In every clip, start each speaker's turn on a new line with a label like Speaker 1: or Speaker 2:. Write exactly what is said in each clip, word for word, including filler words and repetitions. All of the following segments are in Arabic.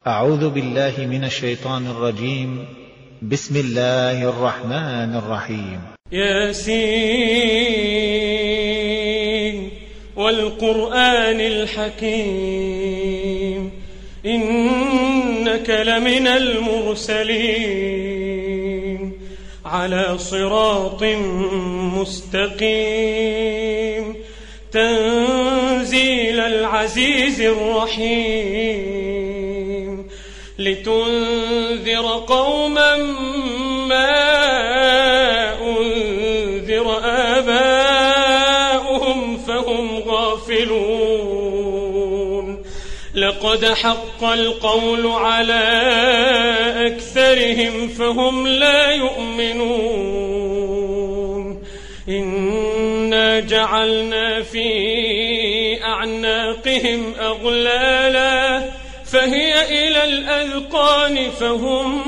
Speaker 1: أعوذ بالله من الشيطان الرجيم. بسم الله الرحمن الرحيم.
Speaker 2: ياسين والقرآن الحكيم إنك لمن المرسلين على صراط مستقيم تنزيل العزيز الرحيم لتنذر قوما ما أنذر آباؤهم فهم غافلون لقد حق القول على أكثرهم فهم لا يؤمنون إنا جعلنا في أعناقهم أغلالا فهي إلى الأذقان فهم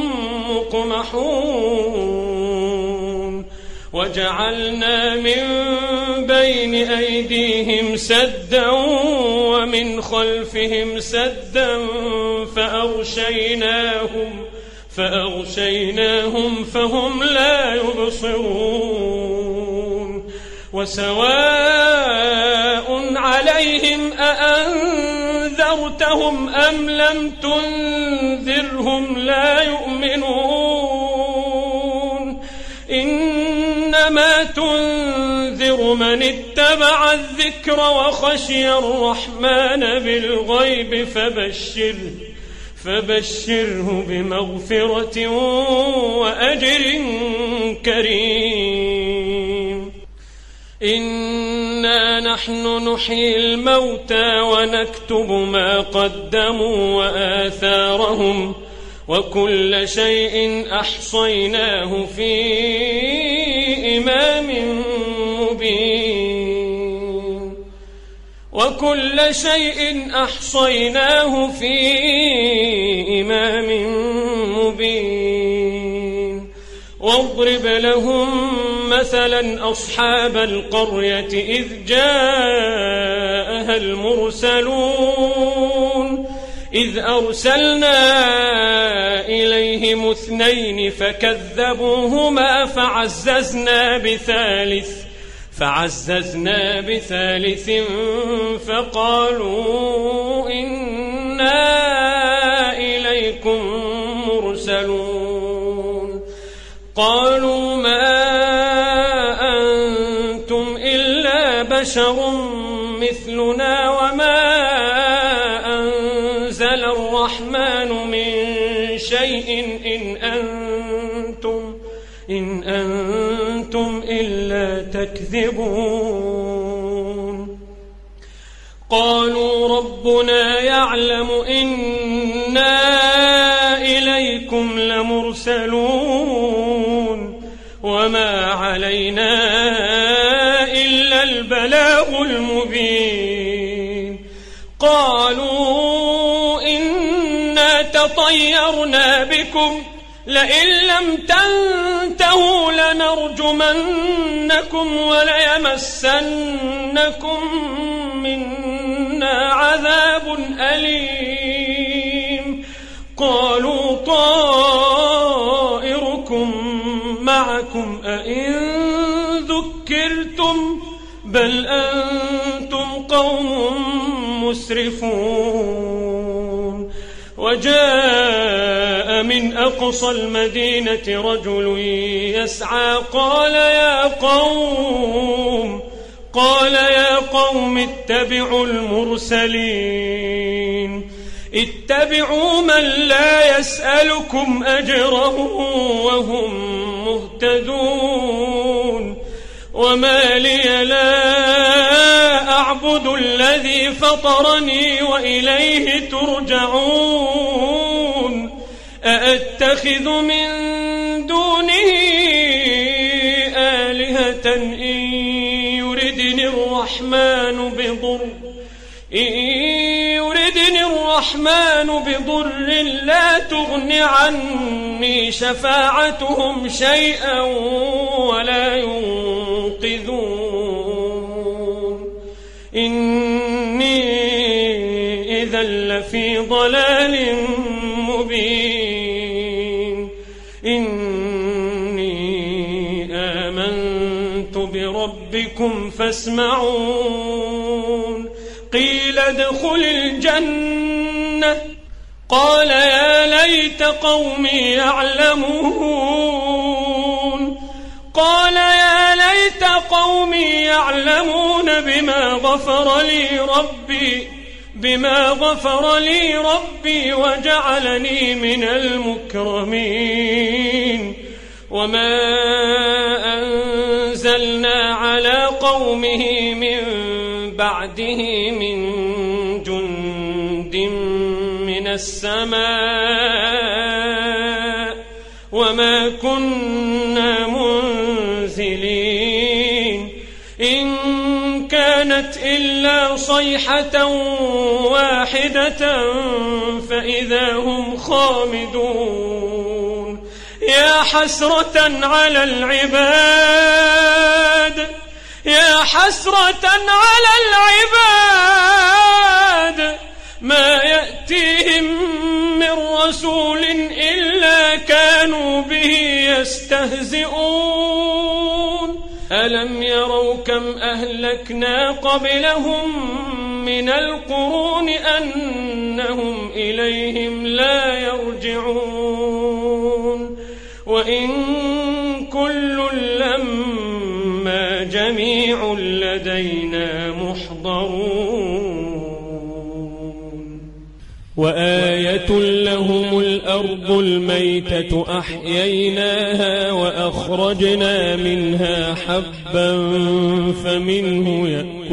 Speaker 2: مقمحون وجعلنا من بين أيديهم سدا ومن خلفهم سدا فأغشيناهم فأغشيناهم فهم لا يبصرون وسواء عليهم أأنذرتهم أم لم تنذرهم لا يؤمنون إنما تنذر من اتبع الذكر وخشي الرحمن بالغيب فبشره فبشره بمغفرة وأجر كريم إنا نحن نحيي الموتى ونكتب ما قدموا وآثارهم وكل شيء أحصيناه في إمام مبين وكل شيء أحصيناه في إمام مبين واضرب لهم مثلا أصحاب القرية إذ جاءها المرسلون إذ أرسلنا إليهم اثنين فكذبوهما فعززنا بثالث فعززنا بثالث فقالوا إنا إليكم مرسلون قالوا ما أنتم إلا بشر مثلنا وما أنزل الرحمن من شيء إن أنتم إن أنتم إلا تكذبون قالوا ربنا يعلم إنا إليكم لمرسلون وما علينا إلا البلاغ المبين قالوا إنا تطيرنا بكم لئن لم تنتهوا لنرجمنكم وليمسنكم منا عذاب أليم قالوا طائركم معكم أئن ذكرتم بل أنتم قوم مسرفون وجاء من أقصى المدينة رجل يسعى قال يا قوم قال يا قوم اتبعوا المرسلين اتبعوا من لا يسألكم أجره وهم مهتدون وما لي لا أعبد الذي فطرني وإليه ترجعون أأتخذ من دونه آلهة إن يردني الرحمن بضر إن يردني الرحمن بضر لا تغن عني شفاعتهم شيئا ولا ينقذون إني إذا لفي ضلال ربكم فاسمعون قيل ادخل الجنة قال يا ليت قومي يعلمون قال يا ليت قومي يعلمون بما غفر لي ربي بما غفر لي ربي وجعلني من المكرمين وما أنزلنا على قومه من بعده من جند من السماء وما كنا منزلين إن كانت إلا صيحة واحدة فإذا هم خامدون يا حسرة على العباد يا حسرة على العباد ما يأتيهم من رسول إلا كانوا به يستهزئون ألم يروا كم أهلكنا قبلهم من القرون أنهم إليهم لا يرجعون وإن كل لما جميع لدينا محضرون وآية لهم الأرض الميتة أحييناها وأخرجنا منها حبا فمنه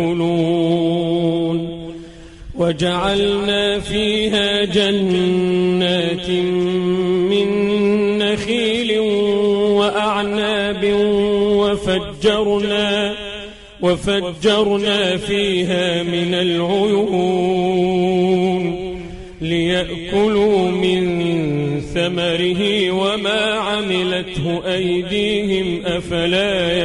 Speaker 2: يأكلون وجعلنا فيها جنات من نخيل وأعناب وفجرنا وفجرنا فيها من العيون ليأكلوا من ثمره وما عملته أيديهم أفلا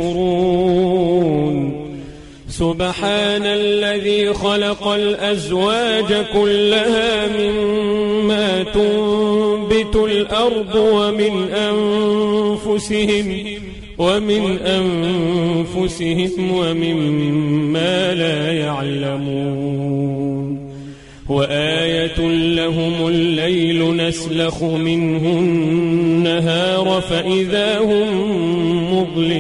Speaker 2: يشكرون سبحان الذي خلق الأزواج كلها مما تنبت الأرض ومن أنفسهم ومن أنفسهم ومما لا يعلمون وآية لهم الليل نسلخ منه النهار فإذا هم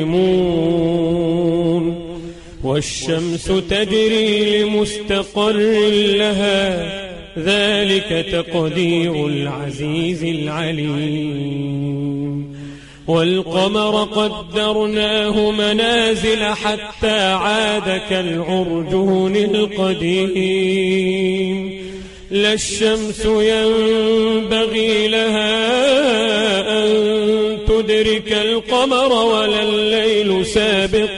Speaker 2: مظلمون والشمس تجري لمستقر لها ذلك تقدير العزيز العليم والقمر قدرناه منازل حتى عاد كالعرجون القديم لا الشمس ينبغي لها أن تدرك القمر ولا الليل سابق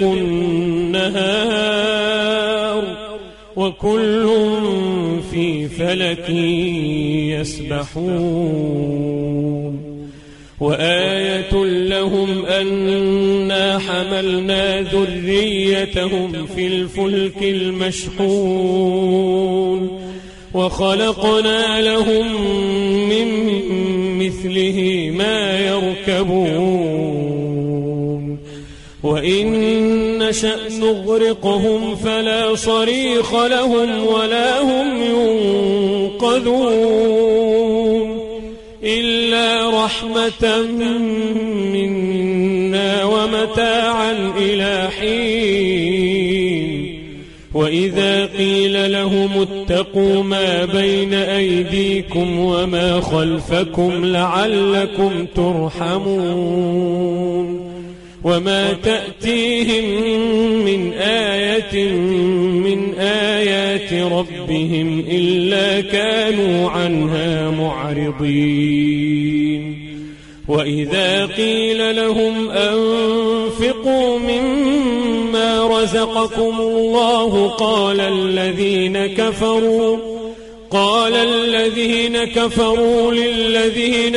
Speaker 2: النهار وكل في فلك يسبحون وآية لهم أنا حملنا ذريتهم في الفلك المشحون وخلقنا لهم من مثله ما يركبون وإن نشأ نغرقهم فلا صريخ لهم ولا هم ينقذون إلا رحمة منا ومتاعا إلى حين وإذا قيل لهم اتقوا ما بين أيديكم وما خلفكم لعلكم ترحمون وما تأتيهم من آية من آيات ربهم إلا كانوا عنها معرضين وإذا قيل لهم أنفقوا مما رزقكم الله قال الذين كفروا قال الذين كفروا للذين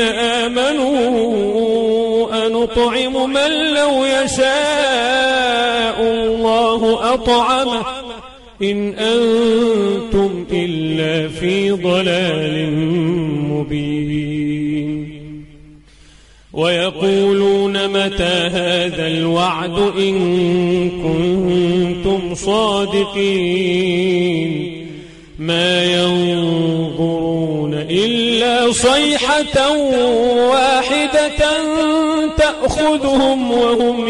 Speaker 2: آمنوا أنطعم من لو يشاء الله أطعمه إن أنتم إلا في ضلال مبين ويقولون متى هذا الوعد إن كنتم صادقين ما ينظرون إلا صيحة واحدة تأخذهم وهم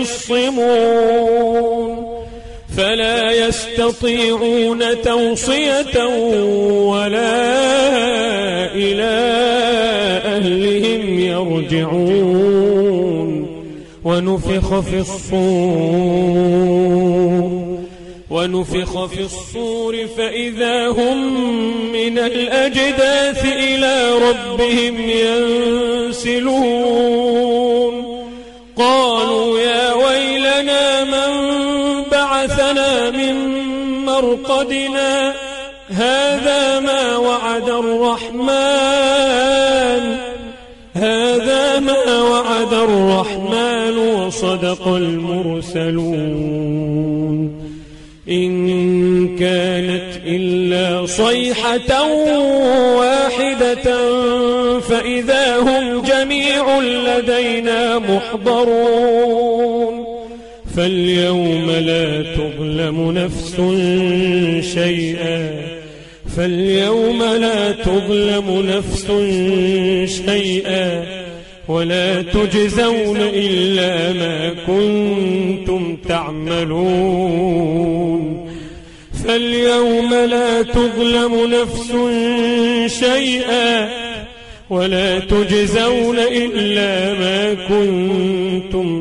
Speaker 2: يخصمون فلا يستطيعون توصية ولا إلى أهلهم يرجعون ونفخ في الصور ونفخ في الصور فإذا هم من الأجداث إلى ربهم ينسلون قالوا يا ويلنا من بعثنا من مرقدنا هذا ما وعد الرحمن هذا ما وعد الرحمن وصدق المرسلون إن كانت إلا صيحة واحدة فإذا هم جميع لدينا محضرون فاليوم لا تظلم نفس شيئا فاليوم لا تظلم نفس شيئا ولا تجزون إلا ما كنتم تعملون فاليوم لا تظلم نفس شيئا ولا تجزون إلا ما كنتم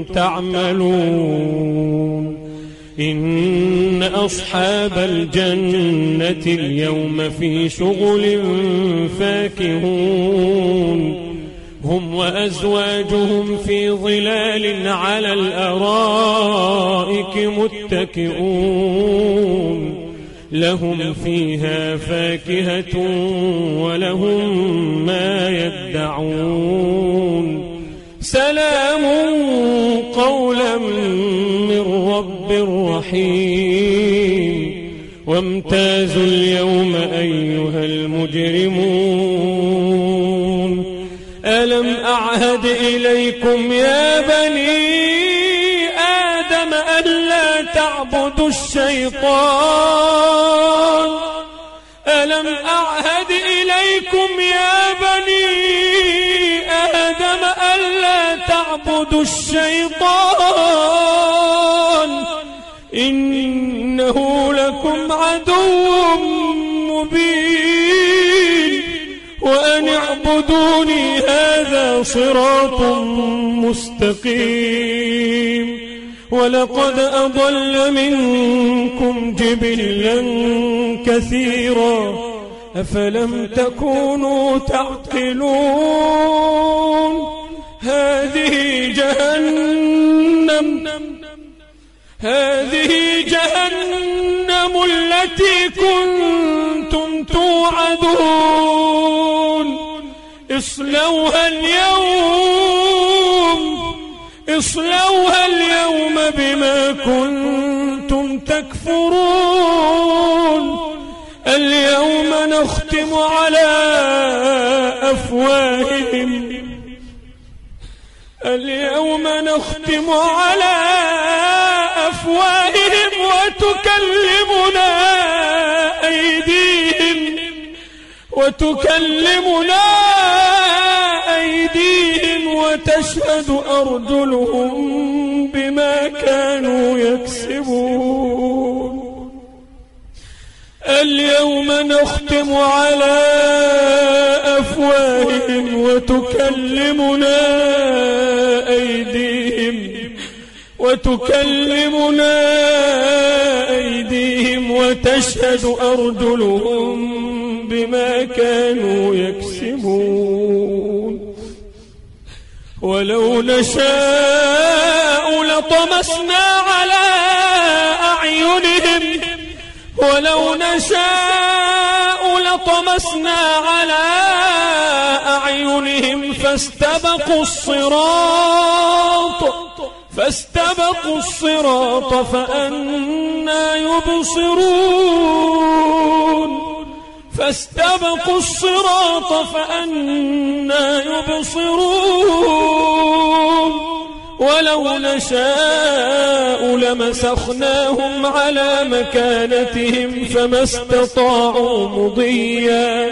Speaker 2: تعملون إن أصحاب الجنة اليوم في شغل فاكهون هم وأزواجهم في ظلال على الأرائك متكئون لهم فيها فاكهة ولهم ما يدعون سلام قولا من رب رحيم وامتازوا اليوم أيها المجرمون ألم أعهد إليكم يا بني آدم ألا تعبدوا الشيطان ألم أعهد إليكم يا بني آدم ألا تعبدوا الشيطان إنه لكم عدو مبين وأن اعبدوني هذا صراط مستقيم ولقد أضل منكم جبلا كثيرا أفلم تكونوا تعقلون هذه جهنم هذه جهنم التي كنتم توعدون اصلوها اليوم اصلوها اليوم بما كنتم تكفرون اليوم نختم على أفواههم اليوم نختم على أفواههم وتكلمنا أيديهم وتكلمنا أيديهم وتشهد أرجلهم بما كانوا يكسبون اليوم نختم على أفواههم وتكلمنا أيديهم وتكلمنا أيديهم وتشهد أرجلهم بما كانوا يكسبون ولو نشاء لطمسنا على أعينهم ولو نشاء لطمسنا على أعينهم فاستبقوا الصراط فاستبقوا الصراط فأنى يبصرون فاستبقوا الصراط فأنى يبصرون ولو نشاء لمسخناهم على مكانتهم فما استطاعوا مضيا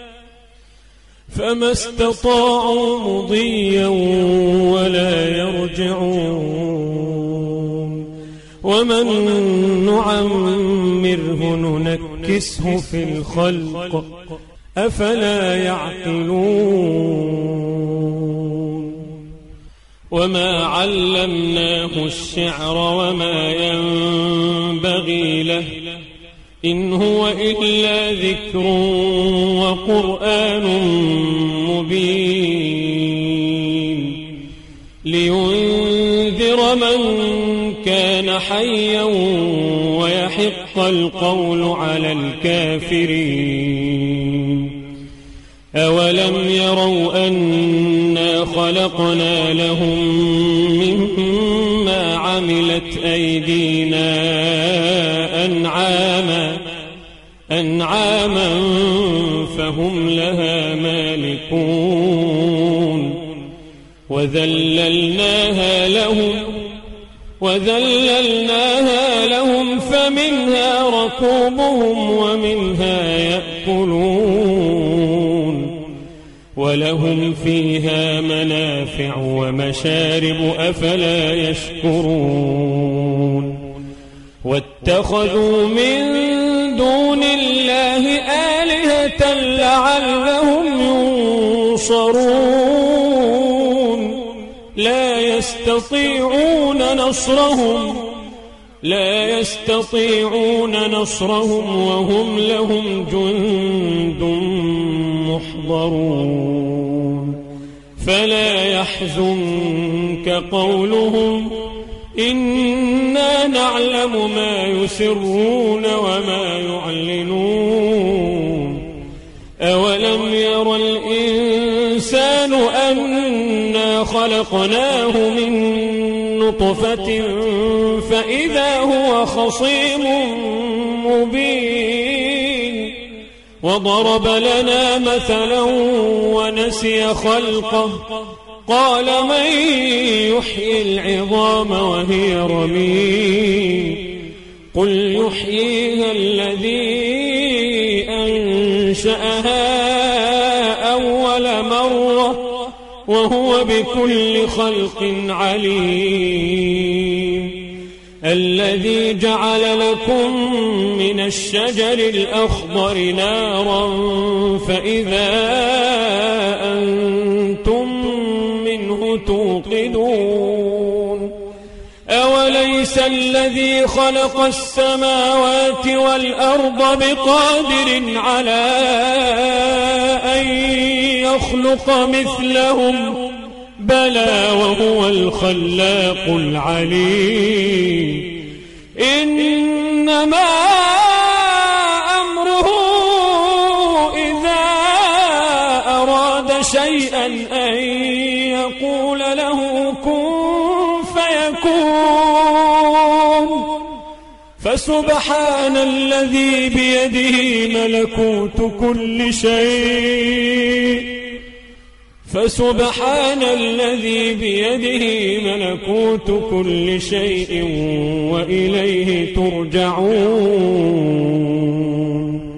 Speaker 2: فما استطاعوا مضيا ولا يرجعون ومن نعمره ننكسه في الخلق أفلا يعقلون وما علمناه الشعر وما ينبغي له إن هو إلا ذكر وقرآن مبين لينذر من كان حيا ويحق القول على الكافرين أولم يروا أنا خلقنا لهم مما عملت أيدينا أنعاما أنعاما فهم لها مالكون وذللناها لهم وذللناها لهم فمنها ركوبهم ومنها يأكلون ولهم فيها منافع ومشارب أفلا يشكرون واتخذوا من دون الله آلهة لعلهم ينصرون لا يستطيعون نصرهم لا يستطيعون نصرهم وهم لهم جند محضرون فلا يحزنك قولهم إنا نعلم ما يسرون وما يعلنون أولم ير الإنسان أنا خلقناه من نطفة فإذا هو خصيم مبين وضرب لنا مثلا ونسي خلقه قال من يحيي العظام وهي رميم قل يحييها الذي أنشأها أول مرة وهو بكل خلق عليم الذي جعل لكم من الشجر الأخضر نارا فإذا أنتم منه توقدون أوليس الذي خلق السماوات والأرض بقادر على أن يخلق مثلهم بلى وهو الخلاق العليم إنما أمره إذا أراد شيئا أن يقول له كن فيكون فسبحان الذي بيده ملكوت كل شيء فسبحان الذي بيده ملكوت كل شيء وإليه ترجعون